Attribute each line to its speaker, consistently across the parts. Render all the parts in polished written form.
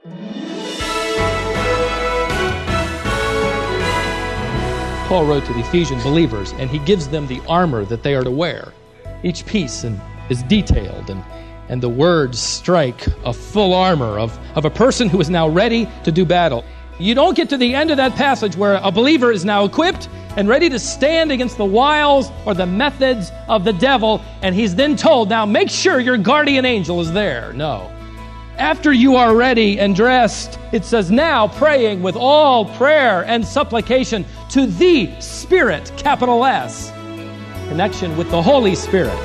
Speaker 1: Paul wrote to the Ephesian believers, and he gives them the armor that they are to wear. Each piece is detailed, and the words strike a full armor of a person who is now ready to do battle. You don't get to the end of that passage where a believer is now equipped and ready to stand against the wiles or the methods of the devil, and he's then told, now make sure your guardian angel is there. No. After you are ready and dressed, it says, now praying with all prayer and supplication to the Spirit, capital S, connection with the Holy Spirit.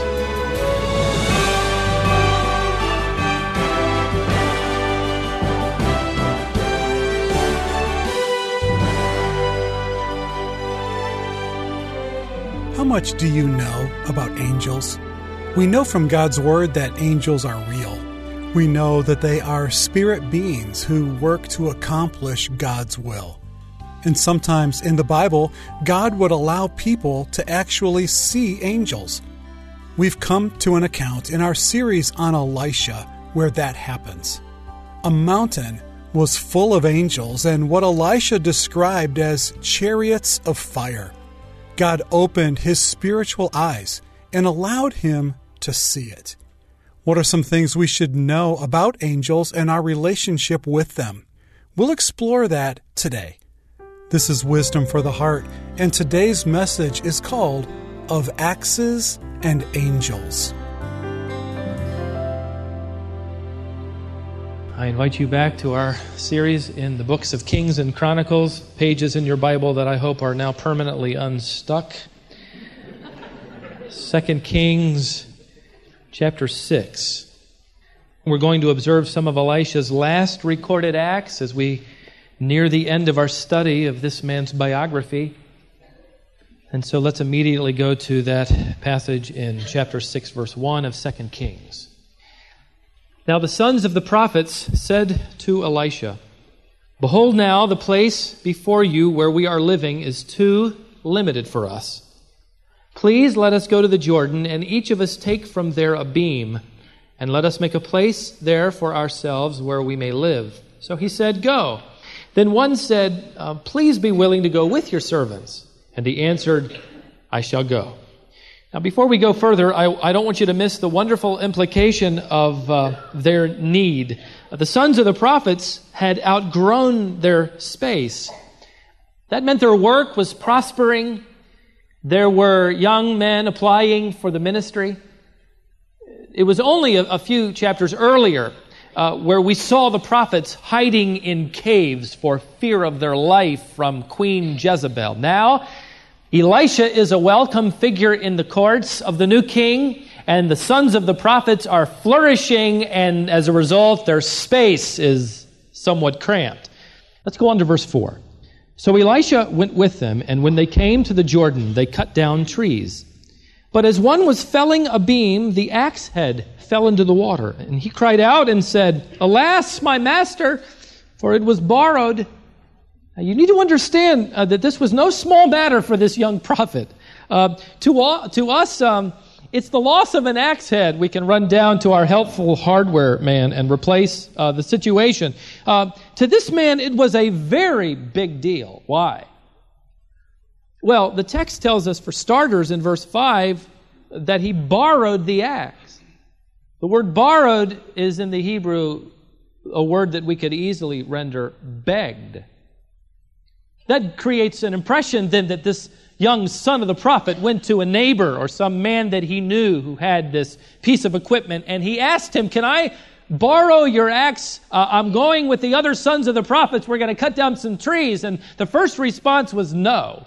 Speaker 2: How much do you know about angels? We know from God's Word that angels are real. We know that they are spirit beings who work to accomplish God's will. And sometimes in the Bible, God would allow people to actually see angels. We've come to an account in our series on Elisha where that happens. A mountain was full of angels and what Elisha described as chariots of fire. God opened his spiritual eyes and allowed him to see it. What are some things we should know about angels and our relationship with them? We'll explore that today. This is Wisdom for the Heart, and today's message is called Of Axes and Angels.
Speaker 1: I invite you back to our series in the books of Kings and Chronicles, pages in your Bible that I hope are now permanently unstuck. 2 Kings chapter 6. We're going to observe some of Elisha's last recorded acts as we near the end of our study of this man's biography. And so let's immediately go to that passage in chapter 6, verse 1 of 2 Kings. Now the sons of the prophets said to Elisha, behold now, the place before you where we are living is too limited for us. Please let us go to the Jordan, and each of us take from there a beam, and let us make a place there for ourselves where we may live. So he said, go. Then one said, please be willing to go with your servants. And he answered, I shall go. Now before we go further, I don't want you to miss the wonderful implication of their need. The sons of the prophets had outgrown their space. That meant their work was prospering. There were young men applying for the ministry. It was only a few chapters earlier where we saw the prophets hiding in caves for fear of their life from Queen Jezebel. Now, Elisha is a welcome figure in the courts of the new king, and the sons of the prophets are flourishing, and as a result, their space is somewhat cramped. Let's go on to verse 4. So Elisha went with them, and when they came to the Jordan, they cut down trees. But as one was felling a beam, the axe head fell into the water. And he cried out and said, alas, my master, for it was borrowed. Now, you need to understand that this was no small matter for this young prophet. To us, it's the loss of an axe head. We can run down to our helpful hardware man and replace the situation. To this man, it was a very big deal. Why? Well, the text tells us, for starters, in verse 5, that he borrowed the axe. The word borrowed is in the Hebrew a word that we could easily render begged. That creates an impression then that this young son of the prophet went to a neighbor or some man that he knew who had this piece of equipment, and he asked him, can I borrow your axe? I'm going with the other sons of the prophets. We're going to cut down some trees. And the first response was no.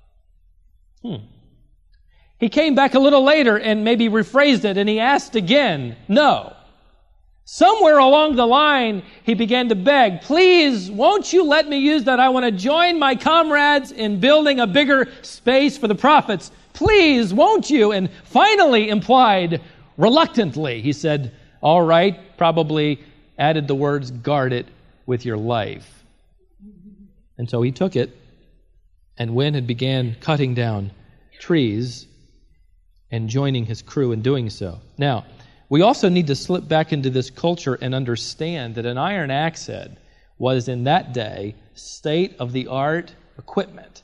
Speaker 1: He came back a little later and maybe rephrased it, and he asked again, no. Somewhere along the line, he began to beg, please, won't you let me use that? I want to join my comrades in building a bigger space for the prophets. Please, won't you? And finally implied, reluctantly, he said, all right, probably added the words, guard it with your life. And so he took it and went and began cutting down trees and joining his crew in doing so. Now, we also need to slip back into this culture and understand that an iron axe head was in that day state-of-the-art equipment.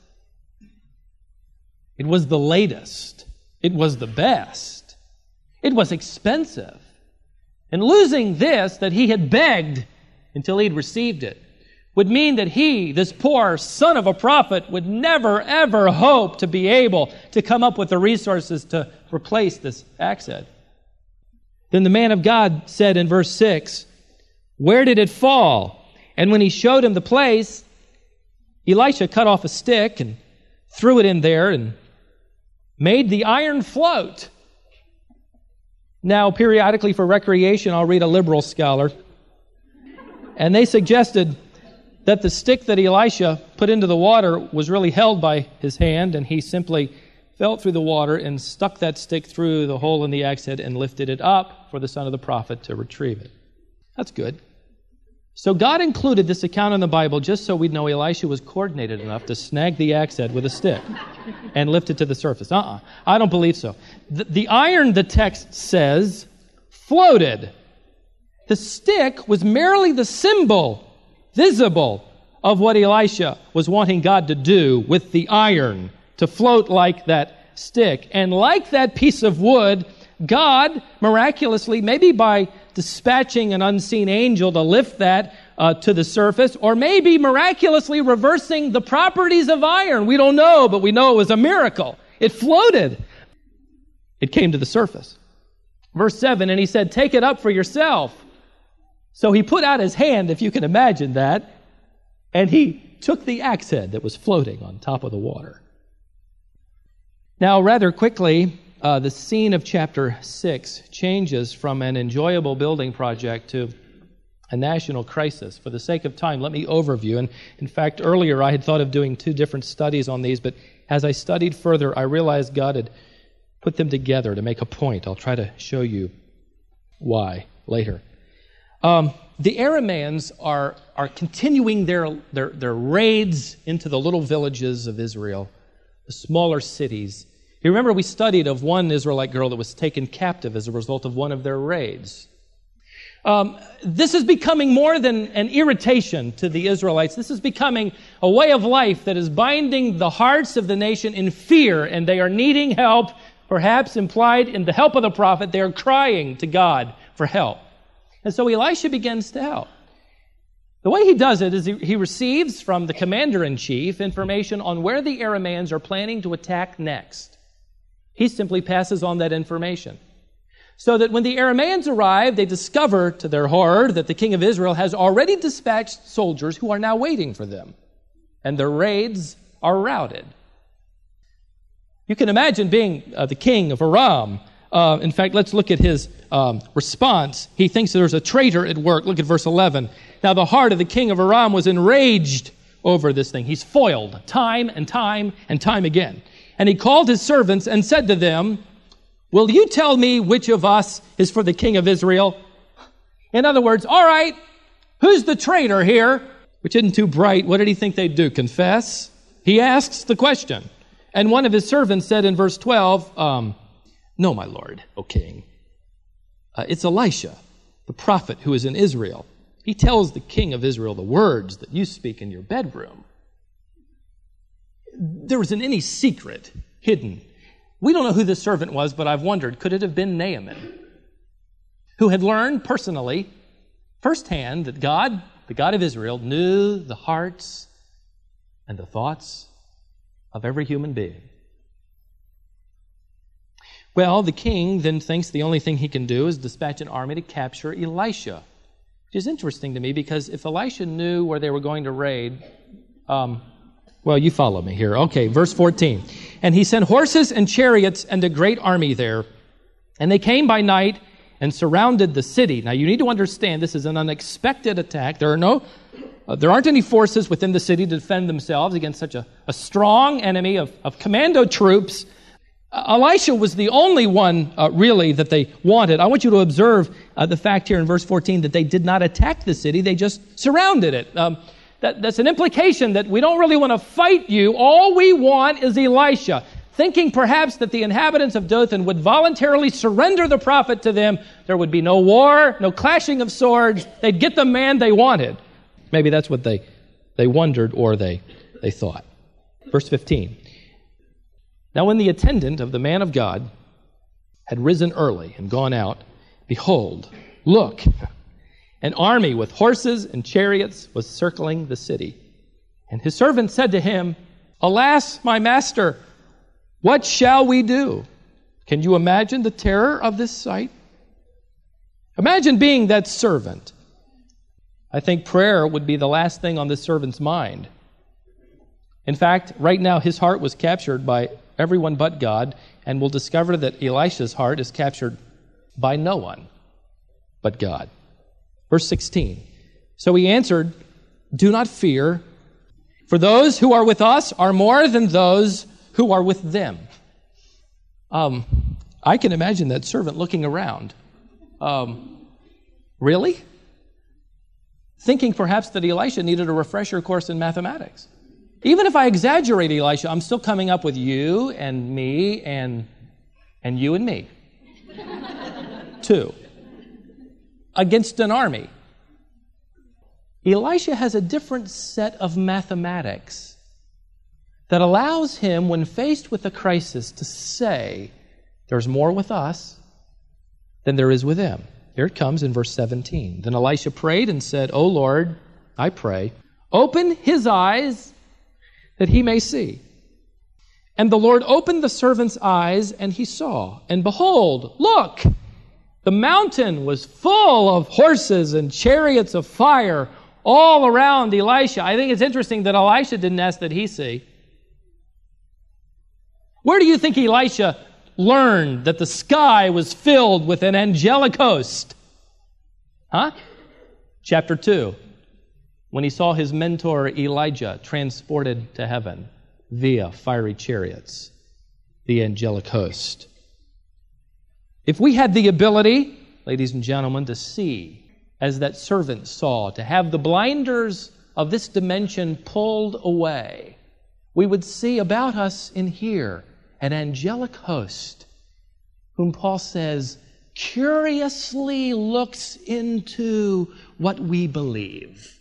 Speaker 1: It was the latest. It was the best. It was expensive. And losing this that he had begged until he'd received it would mean that he, this poor son of a prophet, would never, ever hope to be able to come up with the resources to replace this axe head. Then the man of God said in verse 6, "Where did it fall?" And when he showed him the place, Elisha cut off a stick and threw it in there and made the iron float. Now, periodically for recreation, I'll read a liberal scholar, and they suggested that the stick that Elisha put into the water was really held by his hand, and he simply felt through the water and stuck that stick through the hole in the axe head and lifted it up for the son of the prophet to retrieve it. That's good. So God included this account in the Bible just so we'd know Elisha was coordinated enough to snag the axe head with a stick and lift it to the surface. I don't believe so. The iron, the text says, floated. The stick was merely the symbol, visible, of what Elisha was wanting God to do with the iron, to float like that stick. And like that piece of wood, God miraculously, maybe by dispatching an unseen angel to lift that to the surface, or maybe miraculously reversing the properties of iron. We don't know, but we know it was a miracle. It floated. It came to the surface. Verse 7, and he said, "Take it up for yourself." So he put out his hand, if you can imagine that, and he took the axe head that was floating on top of the water. Now, rather quickly, the scene of chapter 6 changes from an enjoyable building project to a national crisis. For the sake of time, let me overview. And in fact, earlier I had thought of doing 2 different studies on these, but as I studied further, I realized God had put them together to make a point. I'll try to show you why later. The Arameans are continuing their raids into the little villages of Israel, the smaller cities. You remember we studied of one Israelite girl that was taken captive as a result of one of their raids. This is becoming more than an irritation to the Israelites. This is becoming a way of life that is binding the hearts of the nation in fear, and they are needing help, perhaps implied in the help of the prophet. They are crying to God for help. And so Elisha begins to help. The way he does it is he receives from the commander-in-chief information on where the Arameans are planning to attack next. He simply passes on that information. So that when the Arameans arrive, they discover to their horror that the king of Israel has already dispatched soldiers who are now waiting for them. And their raids are routed. You can imagine being the king of Aram. In fact, let's look at his response. He thinks there's a traitor at work. Look at verse 11. Now the heart of the king of Aram was enraged over this thing. He's foiled time and time and time again. And he called his servants and said to them, "Will you tell me which of us is for the king of Israel?" In other words, all right, who's the traitor here? Which isn't too bright. What did he think they'd do? Confess? He asks the question. And one of his servants said in verse 12, "No, my lord, O king. It's Elisha, the prophet who is in Israel. He tells the king of Israel the words that you speak in your bedroom." There isn't any secret hidden. We don't know who this servant was, but I've wondered, could it have been Naaman, who had learned personally, firsthand, that God, the God of Israel, knew the hearts and the thoughts of every human being? Well, the king then thinks the only thing he can do is dispatch an army to capture Elisha, which is interesting to me because if Elisha knew where they were going to raid, well, you follow me here. Okay, verse 14. And he sent horses and chariots and a great army there. And they came by night and surrounded the city. Now, you need to understand this is an unexpected attack. There aren't any forces within the city to defend themselves against such a strong enemy of commando troops. Elisha was the only one, really, that they wanted. I want you to observe the fact here in verse 14 that they did not attack the city. They just surrounded it. That's an implication that we don't really want to fight you. All we want is Elisha. Thinking perhaps that the inhabitants of Dothan would voluntarily surrender the prophet to them. There would be no war, no clashing of swords. They'd get the man they wanted. Maybe that's what they wondered or they thought. Verse 15. Now when the attendant of the man of God had risen early and gone out, behold, look, an army with horses and chariots was circling the city. And his servant said to him, Alas, my master, what shall we do? Can you imagine the terror of this sight? Imagine being that servant. I think prayer would be the last thing on this servant's mind. In fact, right now his heart was captured by everyone but God, and we'll discover that Elisha's heart is captured by no one but God. Verse 16. So he answered, Do not fear, for those who are with us are more than those who are with them. I can imagine that servant looking around. Really? Thinking perhaps that Elisha needed a refresher course in mathematics. Even if I exaggerate, Elisha, I'm still coming up with you and me and you and me. 2. Against an army. Elisha has a different set of mathematics that allows him, when faced with a crisis, to say, there's more with us than there is with them. Here it comes in verse 17. Then Elisha prayed and said, O Lord, I pray, open his eyes that he may see. And the Lord opened the servant's eyes, and he saw. And behold, look, the mountain was full of horses and chariots of fire all around Elisha. I think it's interesting that Elisha didn't ask that he see. Where do you think Elisha learned that the sky was filled with an angelic host? Chapter 2. When he saw his mentor Elijah transported to heaven via fiery chariots, the angelic host. If we had the ability, ladies and gentlemen, to see as that servant saw, to have the blinders of this dimension pulled away, we would see about us in here an angelic host whom Paul says curiously looks into what we believe.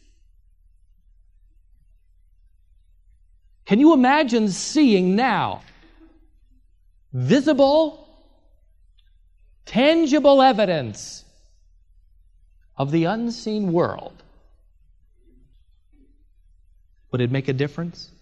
Speaker 1: Can you imagine seeing now visible, tangible evidence of the unseen world? Would it make a difference?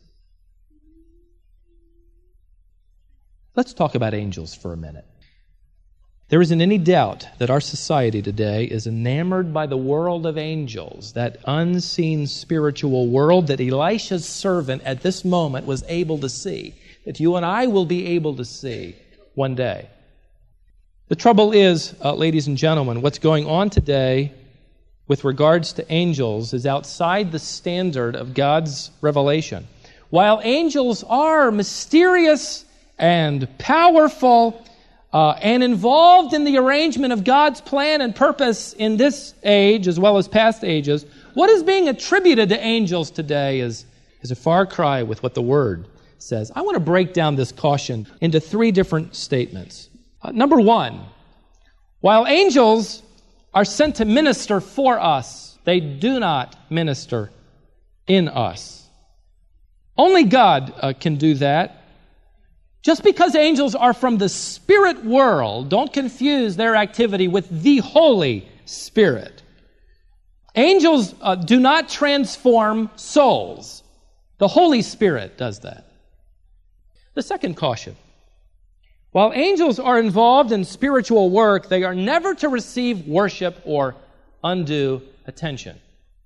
Speaker 1: Let's talk about angels for a minute. There isn't any doubt that our society today is enamored by the world of angels, that unseen spiritual world that Elisha's servant at this moment was able to see, that you and I will be able to see one day. The trouble is, ladies and gentlemen, what's going on today with regards to angels is outside the standard of God's revelation. While angels are mysterious and powerful and involved in the arrangement of God's plan and purpose in this age as well as past ages, what is being attributed to angels today is a far cry with what the Word says. I want to break down this caution into 3 different statements. Number 1, while angels are sent to minister for us, they do not minister in us. Only God can do that. Just because angels are from the spirit world, don't confuse their activity with the Holy Spirit. Angels do not transform souls. The Holy Spirit does that. The second caution. While angels are involved in spiritual work, they are never to receive worship or undue attention.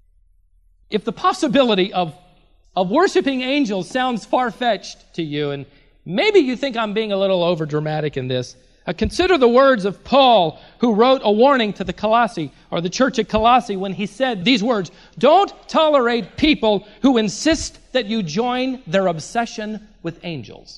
Speaker 1: If the possibility of worshiping angels sounds far-fetched to you, and maybe you think I'm being a little overdramatic in this, consider the words of Paul, who wrote a warning to the Colossae, or the church at Colossae, when he said these words, "Don't tolerate people who insist that you join their obsession with angels."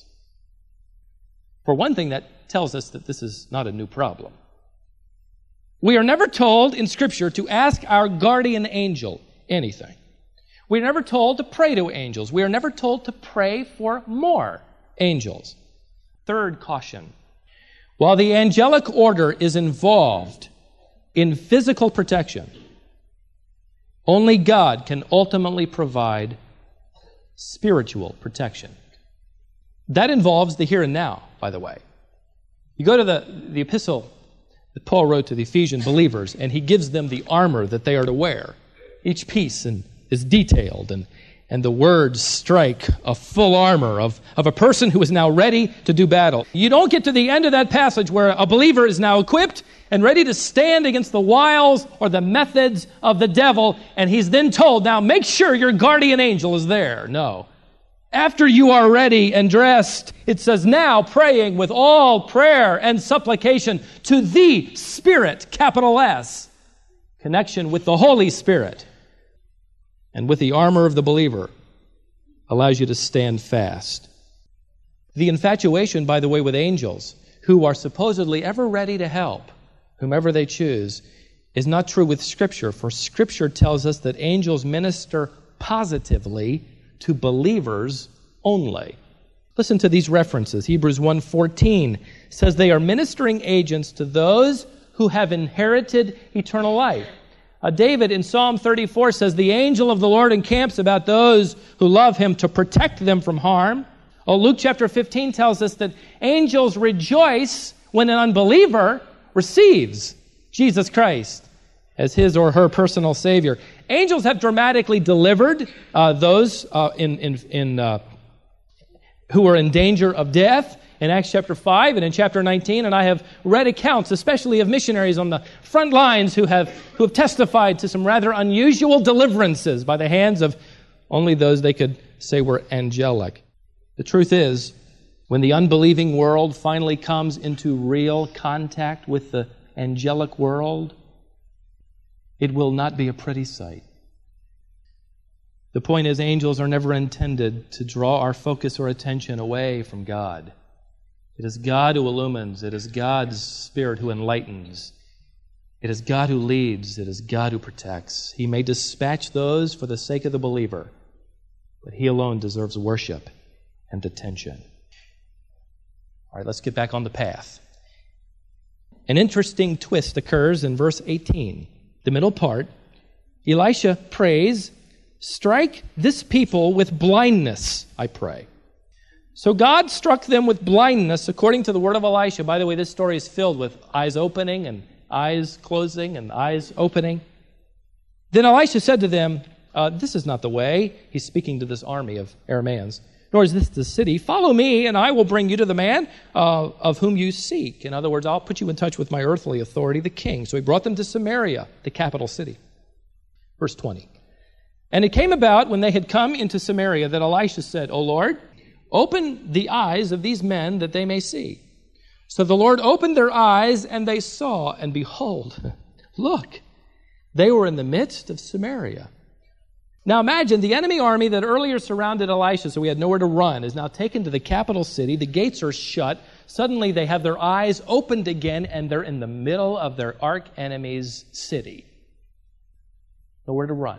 Speaker 1: For one thing, that tells us that this is not a new problem. We are never told in Scripture to ask our guardian angel anything. We are never told to pray to angels. We are never told to pray for more angels. Third caution. While the angelic order is involved in physical protection, Only God can ultimately provide spiritual protection. That involves the here and now, by the way. You go to the epistle that Paul wrote to the Ephesian believers, and he gives them the armor that they are to wear. Each piece is detailed, and the words strike a full armor of a person who is now ready to do battle. You don't get to the end of that passage where a believer is now equipped and ready to stand against the wiles or the methods of the devil, and he's then told, now make sure your guardian angel is there. No. After you are ready and dressed, it says, now praying with all prayer and supplication to the Spirit, capital S, connection with the Holy Spirit, and with the armor of the believer, allows you to stand fast. The infatuation, by the way, with angels, who are supposedly ever ready to help whomever they choose, is not true with Scripture, for Scripture tells us that angels minister positively to believers only. Listen to these references. Hebrews 1:14 says they are ministering agents to those who have inherited eternal life. David in Psalm 34 says, the angel of the Lord encamps about those who love him to protect them from harm. Luke chapter 15 tells us that angels rejoice when an unbeliever receives Jesus Christ as his or her personal Savior. Angels have dramatically delivered those who are in danger of death in Acts chapter 5 and in chapter 19, and I have read accounts, especially of missionaries on the front lines who have testified to some rather unusual deliverances by the hands of only those they could say were angelic. The truth is, when the unbelieving world finally comes into real contact with the angelic world, it will not be a pretty sight. The point is, angels are never intended to draw our focus or attention away from God. It is God who illumines. It is God's Spirit who enlightens. It is God who leads. It is God who protects. He may dispatch those for the sake of the believer, but He alone deserves worship and attention. All right, let's get back on the path. An interesting twist occurs in verse 18. The middle part, Elisha prays, strike this people with blindness, I pray. So God struck them with blindness according to the word of Elisha. By the way, this story is filled with eyes opening and eyes closing and eyes opening. Then Elisha said to them, this is not the way. He's speaking to this army of Arameans. Nor is this the city. Follow me, and I will bring you to the man of whom you seek. In other words, I'll put you in touch with my earthly authority, the king. So he brought them to Samaria, the capital city. Verse 20. And it came about when they had come into Samaria that Elisha said, O Lord, open the eyes of these men that they may see. So the Lord opened their eyes, and they saw, and behold, look, they were in the midst of Samaria. Now imagine the enemy army that earlier surrounded Elisha, so he had nowhere to run, is now taken to the capital city. The gates are shut. Suddenly they have their eyes opened again, and they're in the middle of their arch enemy's city. Nowhere to run.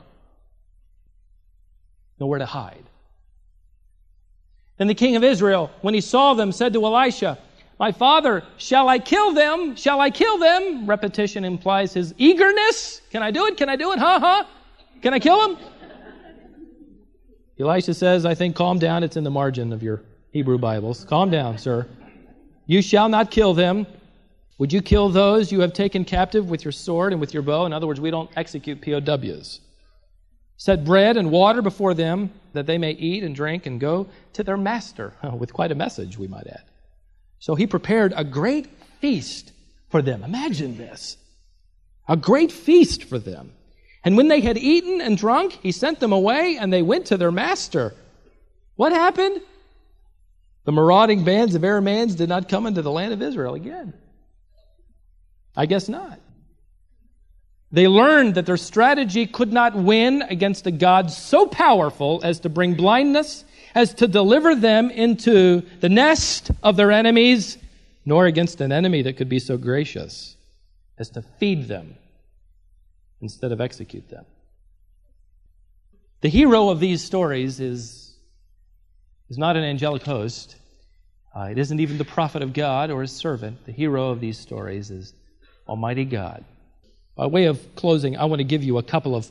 Speaker 1: Nowhere to hide. Then the king of Israel, when he saw them, said to Elisha, my father, shall I kill them? Shall I kill them? Repetition implies his eagerness. Can I do it? Can I do it? Can I kill them? Elisha says, I think, calm down. It's in the margin of your Hebrew Bibles. Calm down, sir. You shall not kill them. Would you kill those you have taken captive with your sword and with your bow? In other words, we don't execute POWs. Set bread and water before them, that they may eat and drink and go to their master, with quite a message, we might add. So he prepared a great feast for them. Imagine this. A great feast for them. And when they had eaten and drunk, he sent them away, and they went to their master. What happened? The marauding bands of Arameans did not come into the land of Israel again. I guess not. They learned that their strategy could not win against a God so powerful as to bring blindness, as to deliver them into the nest of their enemies, nor against an enemy that could be so gracious as to feed them instead of execute them. The hero of these stories is not an angelic host. It isn't even the prophet of God or his servant. The hero of these stories is Almighty God. By way of closing, I want to give you a couple of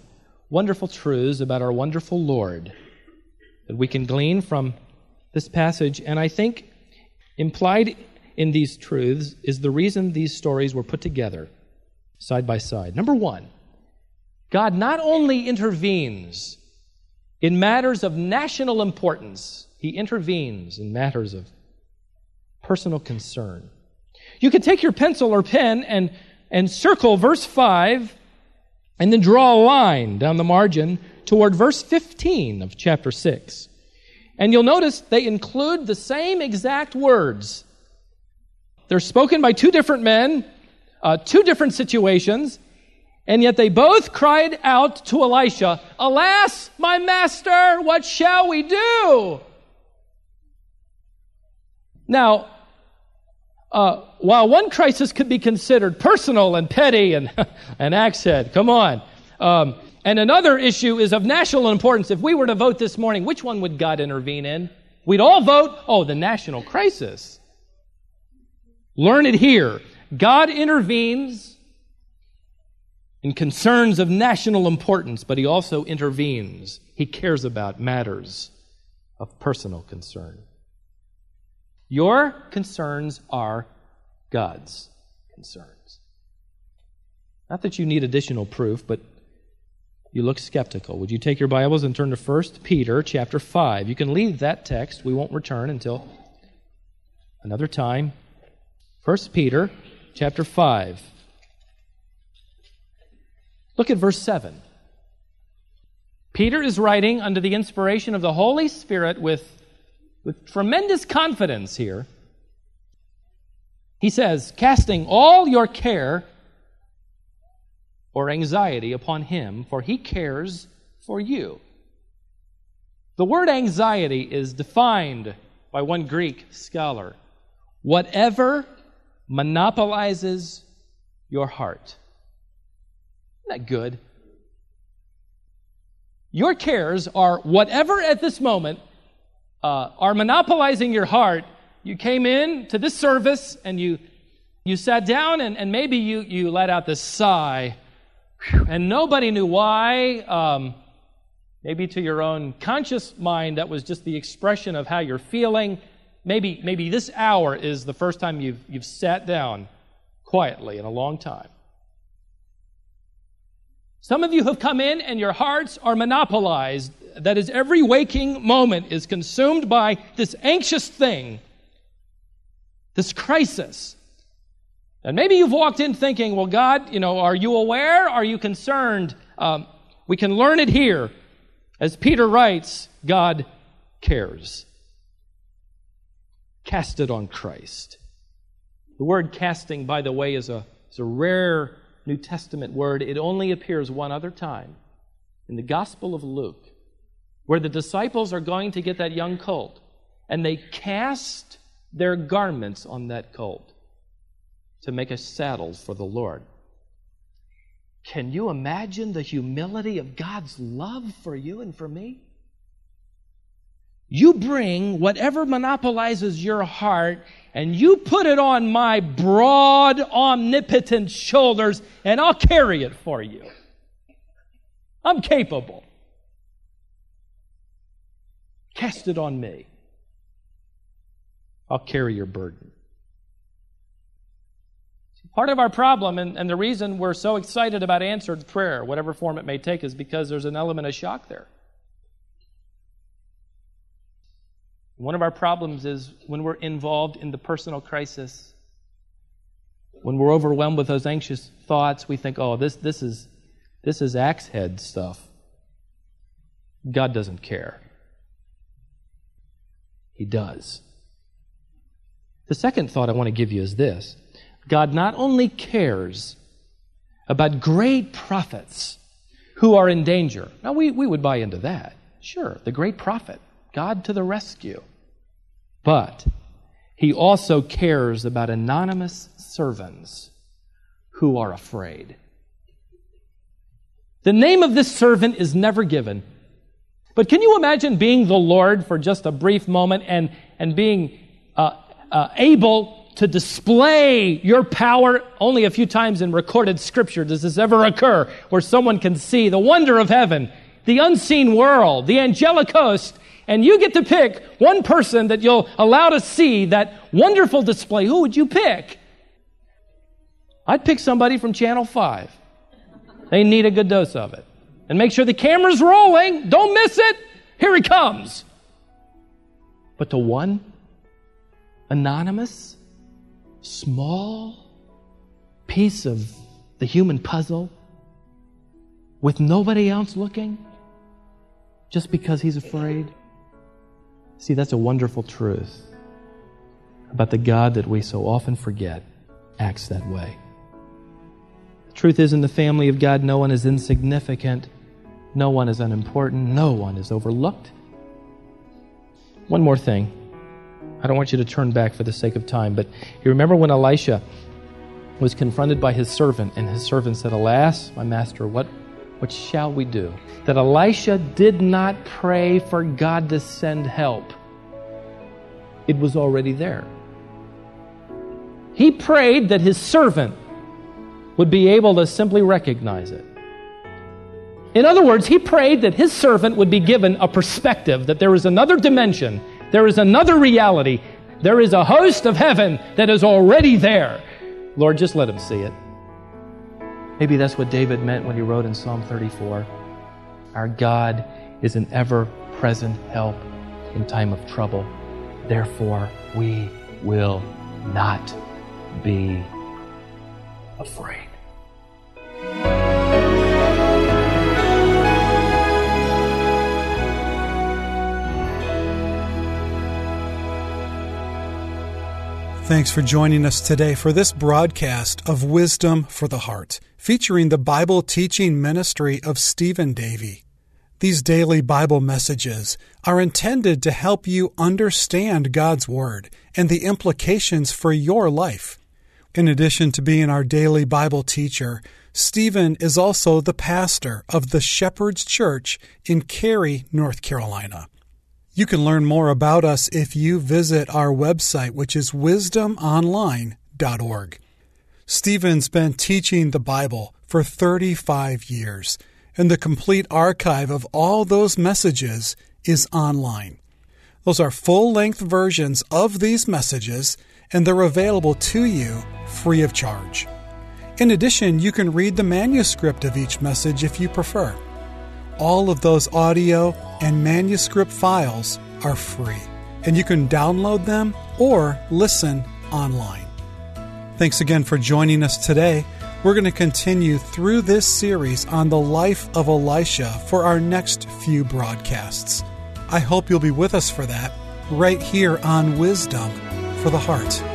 Speaker 1: wonderful truths about our wonderful Lord that we can glean from this passage. And I think implied in these truths is the reason these stories were put together side by side. Number one, God not only intervenes in matters of national importance, He intervenes in matters of personal concern. You could take your pencil or pen and circle verse 5 and then draw a line down the margin toward verse 15 of chapter 6. And you'll notice they include the same exact words. They're spoken by two different men, two different situations, and yet they both cried out to Elisha, "Alas, my master, what shall we do?" Now, while one crisis could be considered personal and petty and an axe head, come on, and another issue is of national importance. If we were to vote this morning, which one would God intervene in? We'd all vote, the national crisis. Learn it here. God intervenes in concerns of national importance, but He also intervenes. He cares about matters of personal concern. Your concerns are God's concerns. Not that you need additional proof, but you look skeptical. Would you take your Bibles and turn to 1 Peter chapter 5? You can leave that text. We won't return until another time. 1 Peter chapter 5. Look at verse 7. Peter is writing under the inspiration of the Holy Spirit with tremendous confidence here. He says, "Casting all your care or anxiety upon Him, for He cares for you." The word anxiety is defined by one Greek scholar: whatever monopolizes your heart. Isn't that good? Your cares are whatever at this moment are monopolizing your heart. You came in to this service and you sat down and maybe you let out this sigh and nobody knew why. Maybe to your own conscious mind that was just the expression of how you're feeling. Maybe this hour is the first time you've sat down quietly in a long time. Some of you have come in and your hearts are monopolized. That is, every waking moment is consumed by this anxious thing, this crisis. And maybe you've walked in thinking, well, God, are you aware? Are you concerned? We can learn it here. As Peter writes, God cares. Cast it on Christ. The word casting, by the way, is a rare New Testament word. It only appears one other time in the Gospel of Luke, where the disciples are going to get that young colt, and they cast their garments on that colt to make a saddle for the Lord. Can you imagine the humility of God's love for you and for me? You bring whatever monopolizes your heart and you put it on my broad, omnipotent shoulders, and I'll carry it for you. I'm capable. Cast it on me. I'll carry your burden. Part of our problem, and the reason we're so excited about answered prayer, whatever form it may take, is because there's an element of shock there. One of our problems is when we're involved in the personal crisis, when we're overwhelmed with those anxious thoughts, we think, this is axe head stuff. God doesn't care. He does. The second thought I want to give you is this. God not only cares about great prophets who are in danger. Now, we would buy into that. Sure, the great prophet, God to the rescue. But He also cares about anonymous servants who are afraid. The name of this servant is never given. But can you imagine being the Lord for just a brief moment and being able to display your power. Only a few times in recorded Scripture does this ever occur where someone can see the wonder of heaven, the unseen world, the angelic host, and you get to pick one person that you'll allow to see that wonderful display. Who would you pick? I'd pick somebody from Channel 5. They need a good dose of it. And make sure the camera's rolling. Don't miss it. Here he comes. But the one anonymous, small piece of the human puzzle with nobody else looking, just because he's afraid. See, that's a wonderful truth about the God that we so often forget acts that way. The truth is, in the family of God, no one is insignificant, no one is unimportant, no one is overlooked. One more thing. I don't want you to turn back for the sake of time, but you remember when Elisha was confronted by his servant, and his servant said, "Alas, my master, what shall we do?" That Elisha did not pray for God to send help. It was already there. He prayed that his servant would be able to simply recognize it. In other words, he prayed that his servant would be given a perspective, that there is another dimension, there is another reality, there is a host of heaven that is already there. Lord, just let him see it. Maybe that's what David meant when he wrote in Psalm 34, "Our God is an ever-present help in time of trouble. Therefore, we will not be afraid."
Speaker 2: Thanks for joining us today for this broadcast of Wisdom for the Heart, featuring the Bible teaching ministry of Stephen Davey. These daily Bible messages are intended to help you understand God's Word and the implications for your life. In addition to being our daily Bible teacher, Stephen is also the pastor of the Shepherd's Church in Cary, North Carolina. You can learn more about us if you visit our website, which is wisdomonline.org. Stephen's been teaching the Bible for 35 years, and the complete archive of all those messages is online. Those are full-length versions of these messages, and they're available to you free of charge. In addition, you can read the manuscript of each message if you prefer. All of those audio and manuscript files are free, and you can download them or listen online. Thanks again for joining us today. We're going to continue through this series on the life of Elisha for our next few broadcasts. I hope you'll be with us for that, right here on Wisdom for the Heart.